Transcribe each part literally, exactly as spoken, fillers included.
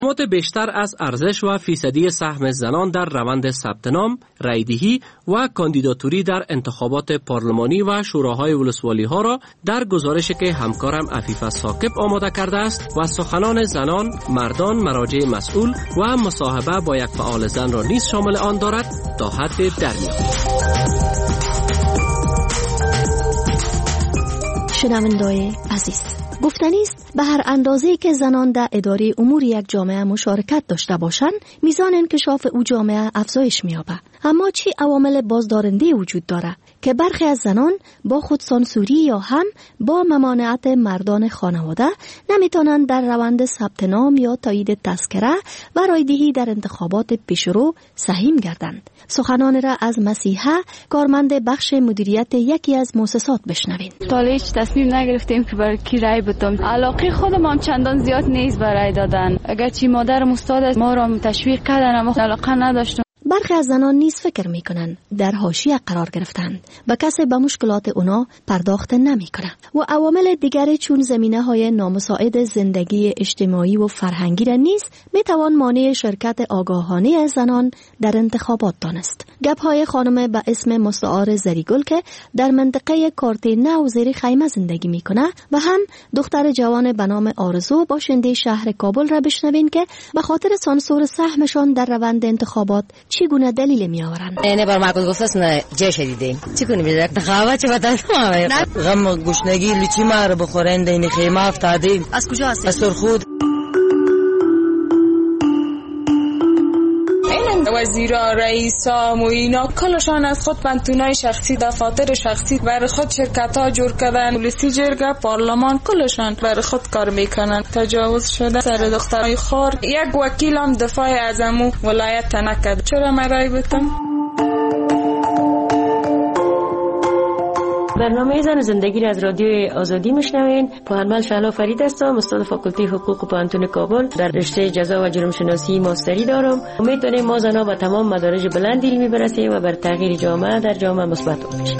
مت بیشتر از ارزش و فیصدی سهم زنان در روند ثبت نام، رایدهی و کاندیداتوری در انتخابات پارلمانی و شوراهای ولسوالی ها را در گزارشی که همکارم عفیفه ثاقب آماده کرده است و سخنان زنان، مردان، مراجع مسئول و مصاحبه با یک فعال زن را نیز شامل آن دارد تا حد درمیان. شنوندگان عزیز، گفتنی است به هر اندازه‌ای که زنان در اداره امور یک جامعه مشارکت داشته باشند، میزان انکشاف او جامعه افزایش می‌یابد. اما چی عوامل بازدارنده وجود دارد که برخی از زنان با خودسانسوری یا هم با ممانعت مردان خانواده نمیتونند در روند ثبت نام یا تایید تذکره و رایدهی در انتخابات پیشرو سهیم گردند؟ سخنان را از مسیحه، کارمند بخش مدیریت یکی از مؤسسات بشنوید. تا هیچ تصمیم نگرفتیم که برای کی رای بدیم. علاقه خودم چندان زیاد نیست برای دادن. اگرچه مادر استاد ما را تشویق کردن اما علاقه نداشتم. برخی از زنان نیز فکر میکنند در حاشیه قرار گرفتند و کسی به مشکلات اونا پرداخت نمیکنه و عوامل دیگری چون زمینه های نامساعد زندگی اجتماعی و فرهنگی را نیز میتوان مانع شرکت آگاهانه زنان در انتخابات دانست. گپ های خانم به اسم مستعار زریگل که در منطقه کارتینه و زیر خیمه زندگی میکنه و هم دختر جوان به نام آرزو باشنده شهر کابل را بشنوین که به خاطر سانسور سهمشان در روند انتخابات چگونه دلیل می آورند؟ اینه بر معقول گفت نه جه شدیدیم چی کنیم بیدرک دخواه چه بدن غم گشنگی لیچی ما رو بخورند این خیمه افتادیم. از کجا هستی؟ از سرخود. وزیرا، رئیسا، موینا کلشان از خود پنتونای شخصی، دفاتر شخصی برای خود شرکت ها جور کردن، پلیسی جرگه، پارلمان کلشان برای خود کار میکنن. تجاوز شده سر دخترای خور. یک وکیل هم دفاع از امو ولایت نکرد. چرا من رای بدم؟ برنامه زن زندگی را از رادیو آزادی میشنوین. پوهنمند شهلا فرید هستم، استاد فاکولته حقوق پوهنتون کابل. در رشته جزا و جرم شناسی ماستری دارم. امید داریم ما زنها به تمام مدارج بلند علمی برسیم و بر تغییر جامعه در جامعه مثبت باشیم.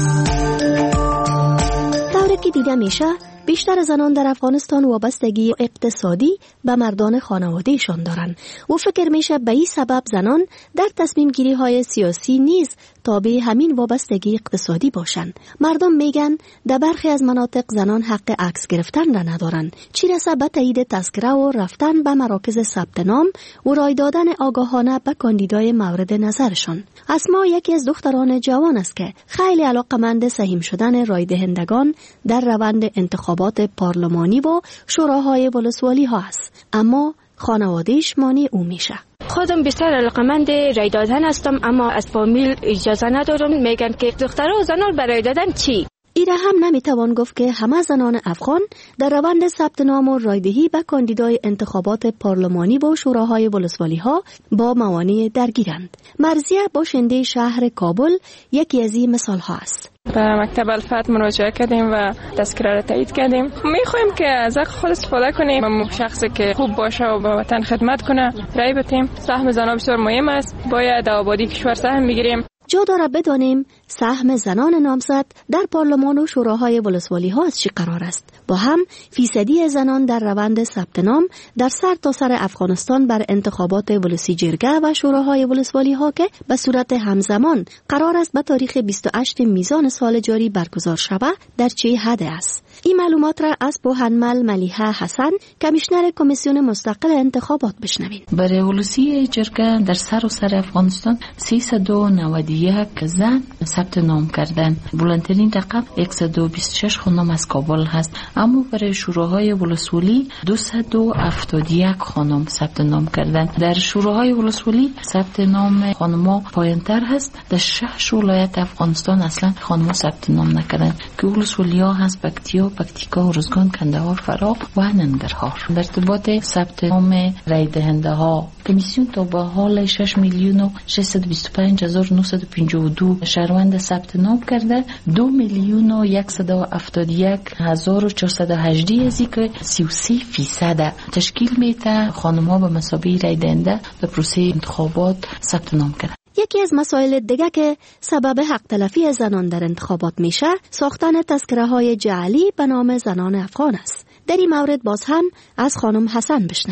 طوری که دیده میشه بیشتر زنان در افغانستان وابستگی اقتصادی به مردان خانوادهشان دارند و فکر میشه به این سبب زنان در تصمیم گیری های سیاسی نیز تابع همین وابستگی اقتصادی باشند. مردم میگن در برخی از مناطق زنان حق عکس گرفتن را ندارند، چی رسه به تایید تذکره و رفتن به مراکز ثبت نام و رای دادن آگاهانه به کاندیدای مورد نظرشان. اسما یکی از دختران جوان است که خیلی علاقمند سهیم شدن رای دهندگان در روند انتخابات پارلمانی و شوراهای ولسوالی ها است، اما خانواده‌اش مانع او میشه. خودم بیشتر علاقمند رای دادن هستم اما از فامیل اجازه ندارم. میگن که دخترها و زنان برای دادن چی؟ ایره هم نمیتوان گفت که همه زنان افغان در روند ثبت نام و رایدهی به کاندیدای انتخابات پارلمانی و شوراهای ولسوالی ها با موانع درگیرند. مرزیه باشنده شهر کابل یکی از این مثال ها است. به مکتب الفت مراجعه کردیم و تذکره را تایید کردیم. میخوایم که از حق خود استفاده کنیم و شخصی که خوب باشه و به وطن خدمت کنه رای بدیم. سهم زنان بسیار مهم است. باید در آبادی کشور سهم بگیریم. جا داره بدانیم سهم زنان نامزد در پارلمان و شوراهای ولسوالی ها از چی قرار است. با هم فیصدی زنان در روند ثبت نام در سر تا سر افغانستان بر انتخابات ولسی جرگه و شوراهای ولسوالی ها که به صورت همزمان قرار است به تاریخ بیست و هشتم میزان سال جاری برگزار شود در چه حد است. این معلومات را از پوهنمند ملیحه حسن، کمیشنر کمیسیون مستقل انتخابات بشنوید. برای ولسی جرگه در سر و سر افغانستان سیصد و نود و یک زن ثبت نام کردن. بلندترین رقم صد و بیست و شش خانم از کابل هست، اما برای شوراهای ولسوالی دویست و هفتاد و یک خانم ثبت نام کردن. در شوراهای ولسوالی ثبت نام خانم‌ها پایین‌تر هست. در شش ولایت افغانستان اصلا خانم‌ها ثبت نام نکردن که ولسوالی‌ها هست پکتیا، پکتیکا، ارزگان، کندهار، فراه و ننگرهار. در ارتباط ثبت نام رای دهنده ها کمیسیون تا به حال شش میلیون و ششصد و بیست و پنج هزار و نهصد و پنجاه و دو شهروند ثبت نام کرده. دو میلیون و صد و هفتاد و یک هزار و چهارصد و هجده ازی که سی و سه فیصد تشکیل میده خانم‌ها به مثابه رای دهنده در پروسه انتخابات ثبت نام کردن. یکی از مسائل دیگه که سبب حق تلفی زنان در انتخابات میشه ساختن تذکره های جعلی به نام زنان افغان است. در این مورد باز هم از خانم حسن بشنوین.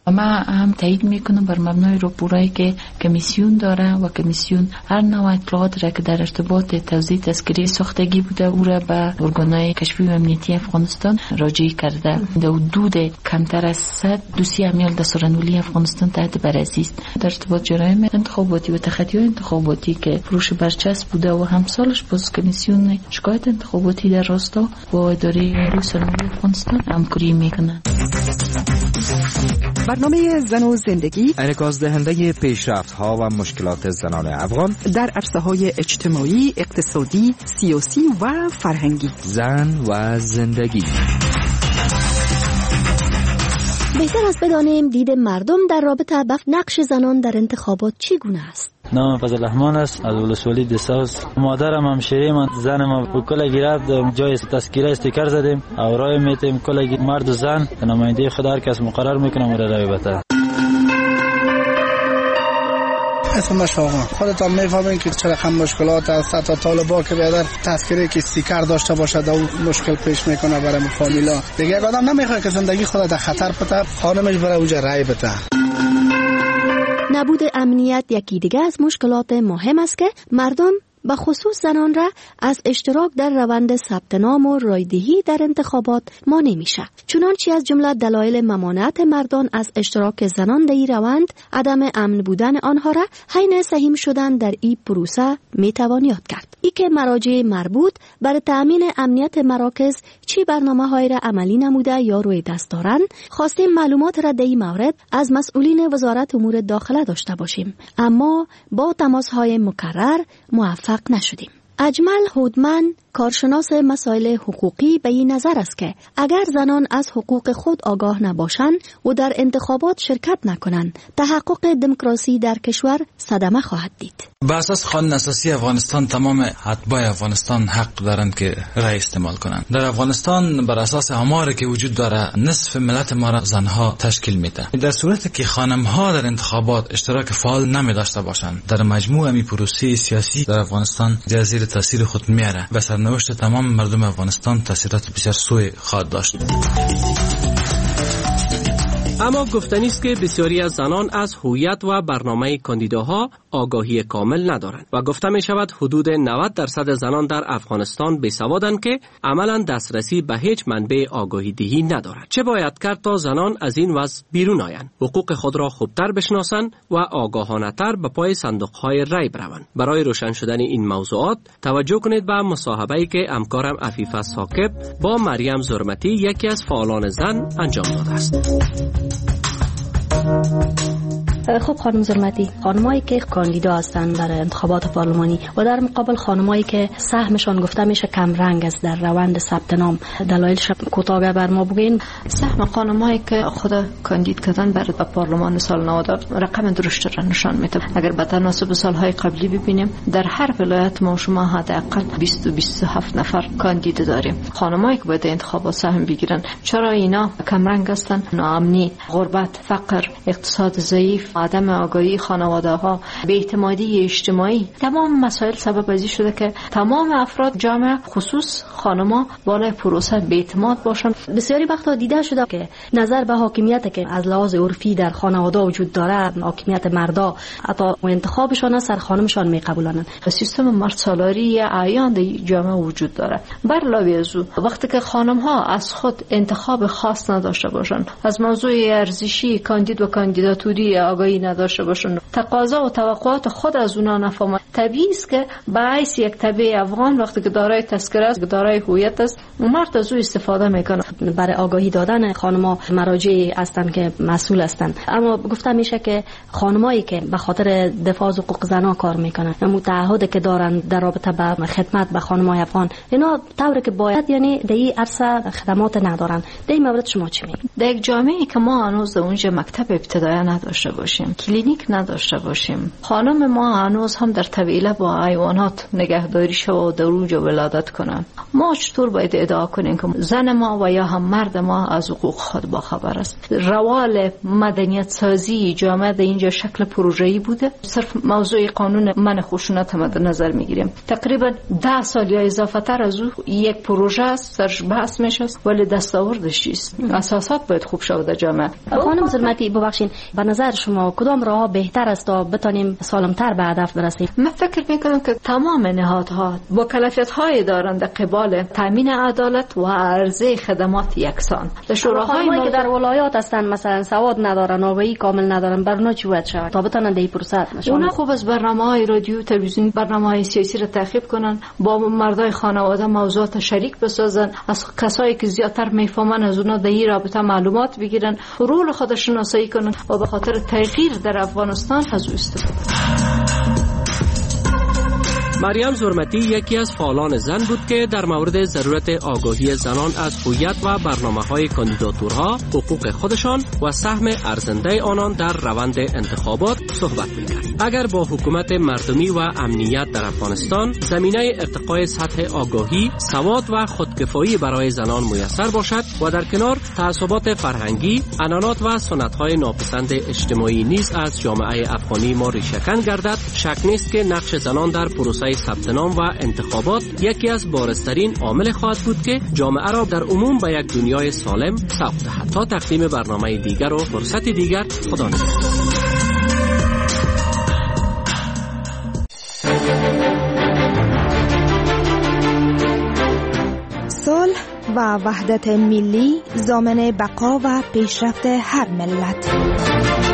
ما هم تایید میکنم بر مبنای راپورایی که کمیسیون داره و کمیسیون هر نوع اطلاعات را که در ارتباط توزیع تذکره ساختگی بوده او را به ارگانهای کشفی و امنیتی افغانستان راجع کرده. در حدود کمتر از صد دوسیه امیال دستورالعملی افغانستان تحت بررسی است در ارتباط جرایم انتخاباتی و تخطی انتخاباتی که فروش برچسب بوده و همسالش باز کمیسیون شکایت انتخاباتی در راستا با اداره روی سرمایه افغانستان همکاری میکنند. برنامه زن و زندگی انعکاس دهنده پیشرفت‌ها و مشکلات زنان افغان در عرصه‌های اجتماعی، اقتصادی، سیاسی و فرهنگی. زن و زندگی. بهتر است بدانیم دید مردم در رابطه با نقش زنان در انتخابات چگونه است. نام فضل رحمان است از ولسوالی دساس. مادرم همشیره من زنم و کلا گرفت جای تذکره استیکر زدیم و رای میتیم کلا مرد و زن نماینده خود هر کس مقرر میکنم و رای بده. اسم شما خودت هم میفهمین که چرا هم مشکلات است. تا طالبا که بیادر تذکره که استیکر داشته باشد او مشکل پیش میکنه برای فامیلا. دیگه یک آدم نمیخواد که زندگی خودت خطر بده خانمش برای اونجا رای بده. نبود امنیت یکی دیگه از مشکلات مهم است که مردم به خصوص زنان را از اشتراک در روند ثبت نام و رایدهی در انتخابات مانع میشه. چنانچه از جمله دلایل ممانعت مردان از اشتراک زنان در این روند عدم امن بودن آنها را حین سهیم شدن در این پروسه میتوان یاد کرد. ای که مراجع مربوط بر تأمین امنیت مراکز چی برنامه‌های را عملی نموده یا روی دست دارند، خواستیم معلومات را در این مورد از مسئولین وزارت امور داخله داشته باشیم، اما با تماس‌های مکرر موفق نشدیم. اجمل هودمن کارشناس مسائل حقوقی به این نظر است که اگر زنان از حقوق خود آگاه نباشند و در انتخابات شرکت نکنند، تحقق دموکراسی در کشور صدمه خواهد دید. بر اساس قانون اساسی افغانستان تمام اتباع افغانستان حق دارند که رای استعمال کنند. در افغانستان بر اساس آماری که وجود داره نصف ملت ما را زنها تشکیل میده. در صورتی که خانم‌ها در انتخابات اشتراک فعال نمی داشته باشند، در مجموع می پروسه سیاسی در افغانستان زیر تاثیر خود میاره و سرنوشت تمام مردم افغانستان تاثیرات بسیار سوء خواهد داشت. اما گفتنی است که بسیاری از زنان از هویت و برنامه کاندیداها آگاهی کامل ندارند و گفته می شود حدود نود درصد زنان در افغانستان بیسوادند که عملا دسترسی به هیچ منبع آگاهی دهی ندارند. چه باید کرد تا زنان از این وضع بیرون آیند، حقوق خود را خوبتر بشناسند و آگاهانه تر به پای صندوق های رای بروند؟ برای روشن شدن این موضوعات توجه کنید به مصاحبه‌ای که همکارم عفیفه ثاقب با مریم زرمتی یکی از فعالان زن انجام داده است. خب خانم زرمتی، خانمایی که کاندیدا هستند در انتخابات پارلمانی و در مقابل خانمایی که سهمشان گفته میشه کم رنگ است در روند ثبت نام، دلایلش کوتاه بر ما بگین. سهم خانمایی که خود کاندید کردن برای پارلمان سال نود رقم درشت را نشان میده. اگر به تناسب سالهای قبلی ببینیم در هر ولایت ما شما حداقل بیست تا بیست و هفت نفر کاندید داریم. خانمایی که باید انتخابات سهم بگیرن، چرا اینا کم رنگ هستن؟ ناامنی، غربت، فقر، اقتصاد ضعیف، عدم آگاهی خانواده ها، بی‌اعتمادی اجتماعی، تمام مسائل سبب ازی شده که تمام افراد جامعه خصوص خانم‌ها بالای پروسه بی‌اعتماد باشن. بسیاری وقتا دیده شده که نظر به حاکمیت که از لحاظ عرفی در خانواده وجود داره، حاکمیت مردا، حتی انتخابشان سر خانمشان میقبولانن. سیستم مرد سالاری اعیان در جامعه وجود داره. بر علاوه از او وقتی که خانم‌ها از خود انتخاب خاص نداشته باشن، از موضوع ارزشی کاندید و کاندیداتوری آگاهی نداشته باشن، تقاضا و توقعات خود از اونا نفهمن، طبیعی است که باعث یک تبع افغان وقتی که دارای تذکره است، دارای هویت است، مرد از او استفاده میکنه. برای آگاهی دادن خانم‌ها مراجعی هستند که مسئول هستند، اما گفته میشه که خانمایی که به خاطر دفاع از حقوق زنان کار میکنن، متعهد که دارن در رابطه با خدمت به خانم‌های افغان، اینا طوری که باید یعنی در این عرصه خدمات ندارن. در این مورد شما چی میگید؟ در یک جامعه که ما هنوز اونجا مکتب ابتدایی نداشته باشیم، باشیم، کلینیک نداشته باشیم. خانم ما هنوز هم در طویله با حیوانات نگهداری شو و در اونجا ولادت کنن. ما چطور باید ادعا کنیم که زن ما و یا هم مرد ما از حقوق خود باخبر است؟ روال مدنیت سازی جامعه در اینجا شکل پروژه‌ای بوده. صرف موضوع قانون من خشونت مد نظر میگیریم، تقریبا ده سال یا اضافه تر از او یک پروژه است، سرش بحث میشه، ولی دستاوردش چیست؟ اساسات باید خوب شود در جامعه. خانم ظلمتی ببخشید، به نظر شما کدام راه بهتر است تا بتانیم سالمتر به هدف برسیم؟ من فکر میکنم که تمام نهادها با کلفیت‌های دارند قبال تامین عدالت و عرضه خدمات یکسان. شوراهای ما که در ولایات هستند مثلا سواد ندارن، آگاهی کامل ندارن، برنامه چی باید شود تا بتونن در این پروسه اونا خوب از برنامه‌های رادیو، تلویزیون، برنامه‌های سیاسی را تعقیب کنن، با مردای خانواده موضوعات شریک بسازن، از کسایی که زیاتر میفهمن از اونا در این رابطه معلومات بگیرن، رول خود شناسایی کنن و به خاطر تغییر در افغانستان از او استفاده کنن. مریم زرمتی یکی از فعالان زن بود که در مورد ضرورت آگاهی زنان از هویت و برنامه‌های کاندیداتورها، حقوق خودشان و سهم ارزنده آنان در روند انتخابات صحبت می‌کرد. اگر با حکومت مردمی و امنیت در افغانستان زمینه ارتقای سطح آگاهی، سواد و خودکفایی برای زنان میسر باشد و در کنار تعصبات فرهنگی، عنعنات و سنت‌های ناپسند اجتماعی نیز از جامعه افغانی ما ریشه‌کن گردد، شک نیست که نقش زنان در پروسه ثبت نام و انتخابات یکی از بارزترین عامل خواهد بود که جامعه را در عموم به یک دنیای سالم سوق دهد. تا تقدیم برنامه دیگر و فرصت دیگر، خدا نگهدار. صلح و وحدت ملی ضامن بقا و پیشرفت هر ملت.